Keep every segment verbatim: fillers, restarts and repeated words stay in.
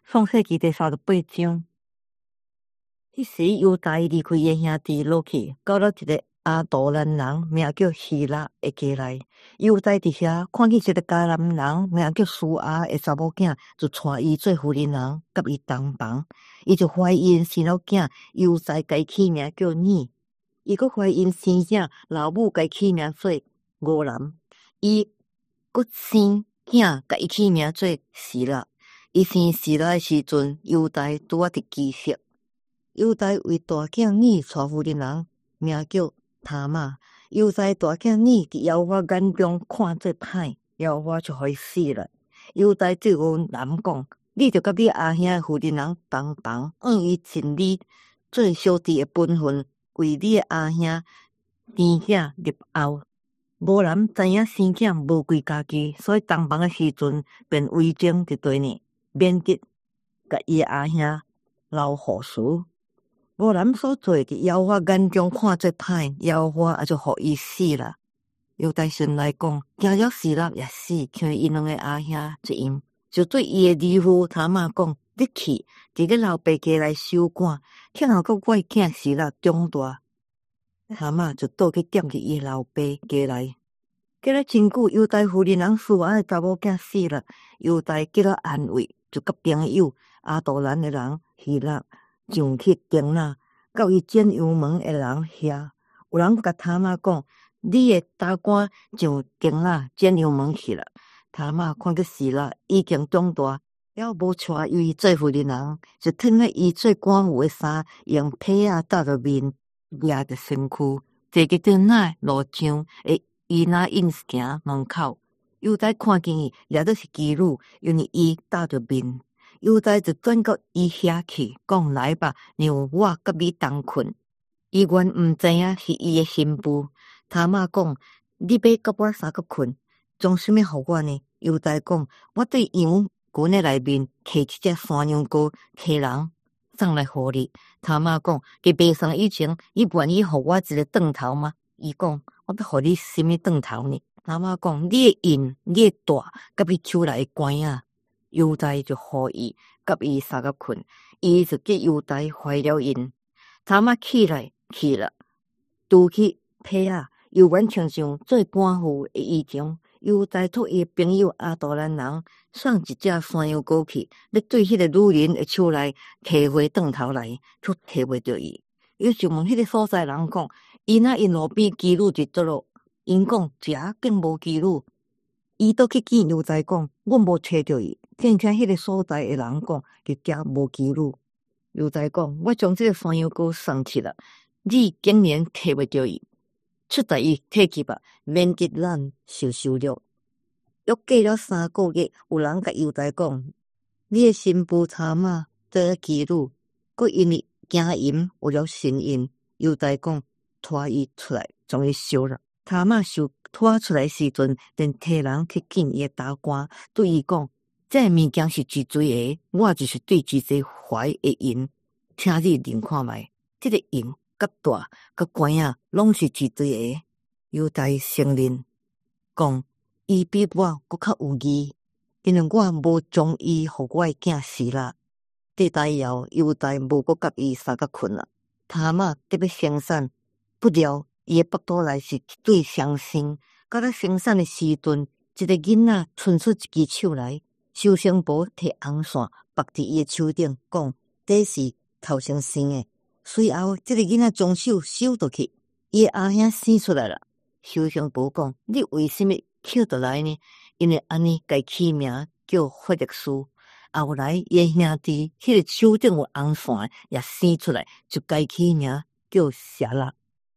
创世纪第三十八章，迄时犹大离开伊兄弟落去，到了一个阿杜兰人，名叫希拉的家内。犹大伫遐看见一个迦南人，名叫苏阿的查某囝，就带伊做妇人人，甲伊同房。伊就怀孕生了囝，犹大家起名叫尼。伊阁怀孕生囝，老母家起名做俄兰。伊阁生囝，甲伊起名做示拉。伊生示拉的时阵，犹大拄啊伫基色。犹大为大囝尼娶妇人人，名叫他玛。犹大大囝尼伫耶和华眼中看做歹，耶和华就互伊死了。犹大对俄兰讲：你着甲你阿兄的妇人人同房，按伊尽你做小弟的本分，为你的阿兄生囝立后。无人知影生囝无归家己，所以同房的时阵便为争一对呢，免得甲伊的阿兄流祸事。无人所做伫耶和华眼中看做歹，耶和华也就互伊死了。犹大顺来讲，惊了示拉也死，像伊两个阿兄一样，就对伊的儿妇他玛讲：你去伫个老爸家来守寡，听候到我的囝示拉长大。他玛就倒去踮伫伊老爸家内。过了真久，犹大妇人人苏阿的查某囝死了，犹大得了安慰，就甲朋友阿杜兰的人希拉上去丁那，到伊剪羊毛的人遐。有人甲他玛讲：你的大官上丁那剪羊毛去了。他玛看到示拉已经长大，了无带伊做妇人人，就脱了伊做官妇的衫，用被仔搭着面，压着身躯，坐伫丁那路上诶伊那应行门口。犹大看见伊，掠到是基路，因为伊搭着面。犹大就转到伊遐去，讲：来吧，让我甲你同困。伊原毋知影是伊的新妇。他玛讲：你要甲我三个困，将什么互我呢？犹大讲：我对羊群的内面摕一只山羊羔，摕人送来互你。他玛讲：伫卖送以前，你愿意互我一个断头吗？伊讲：我要互你什么断头呢？他玛讲：你的印、你的带，甲你手内的管啊。犹大就互伊，甲伊三个困，伊就叫犹大怀了孕。他玛起来去了，拄去被仔，又原穿上做官妇的衣裳。犹大托伊朋友阿杜兰人送一只山羊羔去，要对迄个女人的手内摕回断头来，却摕袂着伊。伊就问迄个所在人讲：伊那因路边基路伫倒落？因讲：遮竟无基路。伊倒去见犹大讲：我无找着伊。听听迄个所在的人讲，就遮无基路。犹大讲：我将这个山羊羔送去了，你竟然摕袂着伊，出代伊摕去吧，免得咱受羞辱。约过了三个月，有人甲犹大讲：你的新妇他玛做了基路，佮因为惊淫为了神孕。犹大讲：拖伊出来，将伊烧了。他玛受拖出来时阵，便替人去见伊的大官，对伊讲：这物件是巨罪的，我就是对巨罪怀的因，请你认看卖，这个因甲大甲管啊，拢是巨罪的。犹大承认讲：伊比我搁较有义，因为我无将伊互我的囝示拉。第代以后，犹大无搁甲伊三个困了。他玛特别生产，不料伊的腹肚内是一对双生。到了生产的时阵，一个囡仔伸出一只手来，收生婆摕红线绑伫伊的手顶，讲：这是头先生的。随后，这个囡仔将手收倒去，伊的阿兄生出来了。收生婆讲：你为什么捡倒来呢？因为安尼该起名叫法勒斯。后来，伊的兄弟迄个手顶有红线也生出来，就该起名叫舍拉。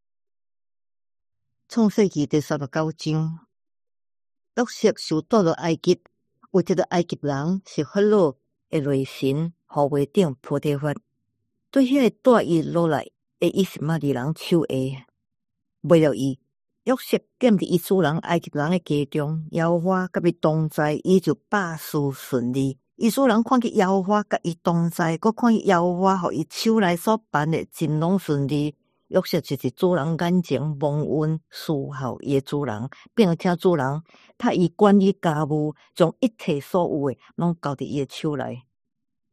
创世纪第三十九章，约瑟受带到埃及，为这个埃及人是法老的雷神护卫长波提乏，对迄个带伊落来的以实玛利人手下。为了伊，约瑟踮伫伊主人埃及人的家中，耶和华甲伊同在，伊就百事顺利。伊主人看见耶和华甲伊同在，佮看见耶和华互伊手内所办的真拢顺利。约瑟就是主人眼前蒙恩侍候伊的主人，并且主人替伊管理家务，将一切所有的拢交伫伊的手内。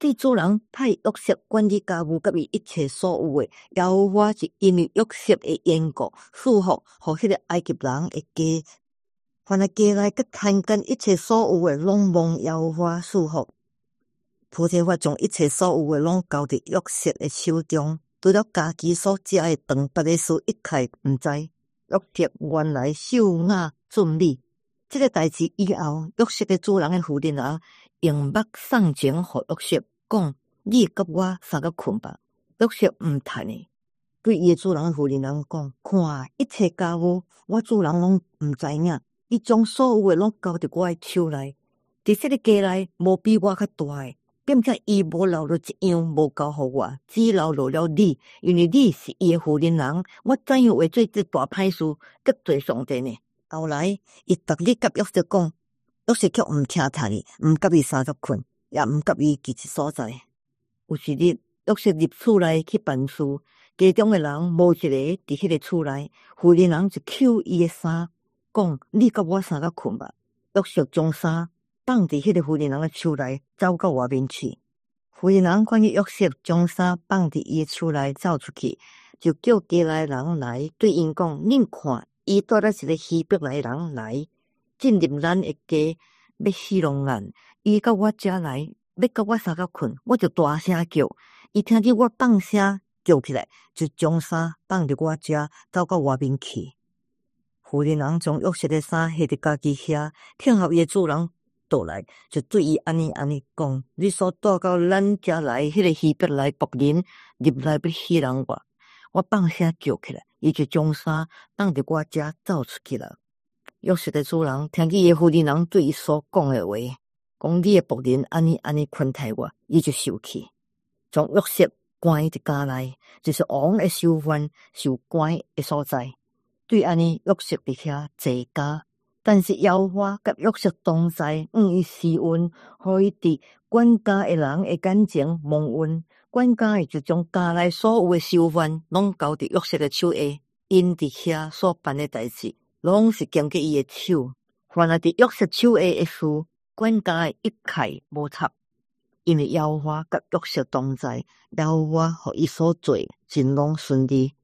对主人派约瑟管理家务，甲伊一切所有诶。耶和华是因为约瑟诶缘故，束缚互迄个埃及人诶家，凡来家内甲摊间一切所有诶，拢蒙耶和华束缚。菩提法将一切所有诶，拢交伫约瑟诶手中，除了家己所食诶饭，别个事一概毋知。约瑟原来秀雅俊美，这个代志以后，约瑟诶主人诶夫人人用目送情互约瑟，讲你甲我三个困吧。约瑟毋趁诶，对伊诶主人诶夫人人讲，看一切家务，我主人拢毋知影，伊将所有诶拢交伫我诶手内。伫这个家内，无比我较大诶。并且伊无留落一样无交互我，只留落了你，因为你是伊诶夫人人，我怎样会做这大歹事得罪上帝呢？后来伊逐日甲约瑟讲，约瑟却毋听他哩，毋甲伊三角困，也毋甲伊记一所在。有一日，约瑟入厝内去办事，家中诶人无一个伫迄个厝内，夫人人就扣伊诶衫，讲你甲我三角困吧。约瑟将衫放伫迄个夫人人诶手内，走到外面去。夫人人看见约瑟将衫放伫伊诶手内走出去，就叫家内人来对因讲：恁看，伊带了一个希伯来人来，进入咱诶家，要戏弄咱。伊到我遮来，要甲我三角困，我就大声叫。伊听见我放声叫起来，就将衫放伫我遮，走到外面去。夫人人将约瑟诶衫下伫家己遐，听候伊诶主人倒来，就对伊安尼安尼讲：你所带到咱遮来迄个希伯来仆人入来要戏弄我，我放声叫起来，伊就将衫放伫我遮走出去了。约瑟的主人听见伊夫人人对伊所讲的话，讲你的仆人安尼安尼款待我，伊就生气，将约瑟关伫家内，就是王的囚犯受关的所在。对安尼，约瑟伫遐坐家。但是耶和华甲约瑟同在，向伊施恩，互伊伫管家的人的眼前蒙恩。管家的就将家内所有的囚犯拢交伫约瑟的手下，因伫遐所办的代志，拢是经过伊的手。凡来伫约瑟手下的事，管家的一概无插，因为耶和华甲约瑟同在，耶和华互伊所做尽拢顺利。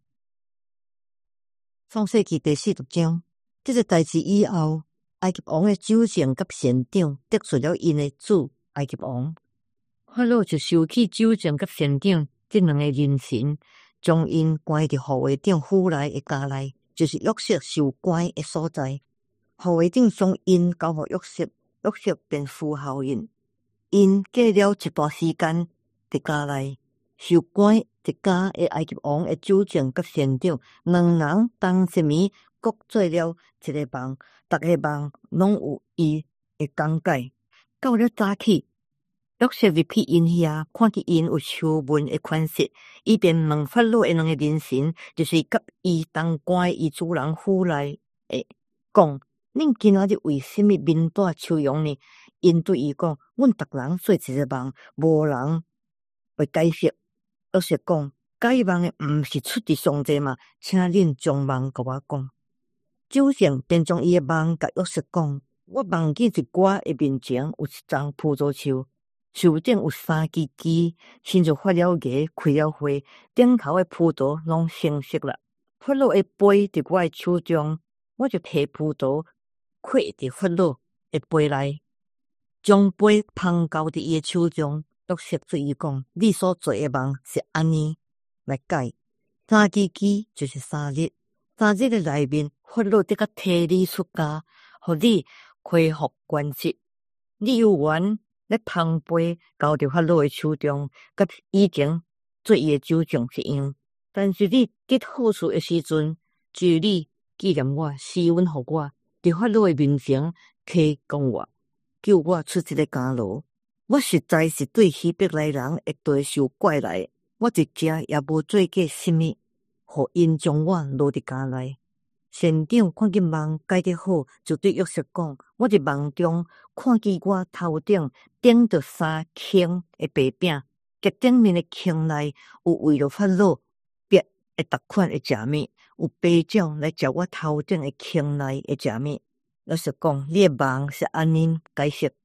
创世纪第四十章。这个代志以后，埃及王的酒政甲县长得罪了因的主埃及王，法老就收起酒政甲县长这两个人神，将因关伫护卫长府内的家内，就是约瑟受关的所在。护卫长将因交互约瑟，约瑟便服效因。因过了一段时间伫家内受关一家的埃及王的酒政甲县长两人同一暝。各做了一个梦，逐个梦拢有伊的讲解。到了早起，约瑟入去因遐，看见因有秋文的款式，伊便问法老的两个人神，就是甲伊同关伊主人府内的讲：恁今仔日为什么面带笑容呢？因对伊讲：阮逐人做一个梦，无人会解释。约瑟讲：解梦的毋是出自上帝嘛？请恁将梦甲我讲。酒政便将伊的梦甲约瑟讲：我梦见一我的面前有一丛葡萄树，树顶有三枝枝，身就发了芽，开了花，顶头的葡萄拢成熟了。法老的杯伫我的手中，我就摕葡萄跬伫法老的杯内，将杯放交伫伊的手中。约瑟对伊讲：你所做的梦是安尼来解，三枝枝就是三日。三日的内面，法老得甲替你出家，互你恢复官职。你有缘咧放杯交伫法老的手中，甲以前做伊的酒政一样。但是你得好处的时阵，就你纪念我，施恩互我，伫法老的面前启讲我，救我出这个监牢。我实在是对希伯来人会地受怪来，我一只也无做过什么。互因将我落伫家内。县长看见梦解得好，就对约瑟讲：我伫梦中看见我头顶顶着三筐的白饼，甲顶面的筐内有为了法老别的逐款的食物，有白鸟来食我头顶的筐内的食物。约瑟讲：你的梦是安尼解释。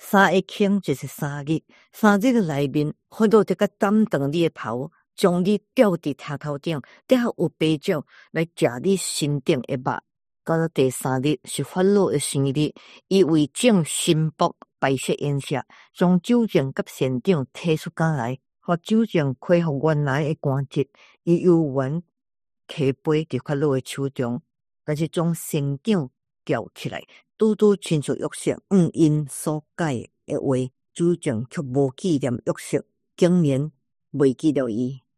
三个轻就是三日，三日的内面，法律就甲斩断你的头，将你吊伫车头顶，底下有白鸟来食你身顶的肉。到了第三日是法老的生日，伊为正新卜白色颜色，将酒政甲县长提出港来，互酒政恢复原来的官职。伊有缘骑飞伫法老的手中，但是将县长叫起来，拄拄亲像约瑟按因所改的话，酒政却无纪念约瑟，竟然袂记得伊。